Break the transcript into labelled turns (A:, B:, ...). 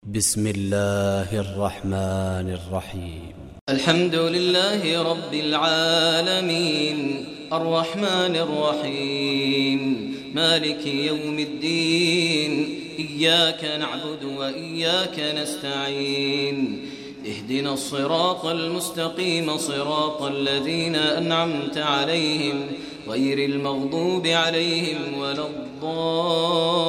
A: بسم الله الرحمن الرحيم.
B: الحمد لله رب العالمين الرحمن الرحيم مالك يوم الدين إياك نعبد وإياك نستعين اهدنا الصراط المستقيم صراط الذين أنعمت عليهم غير المغضوب عليهم ولا الضالين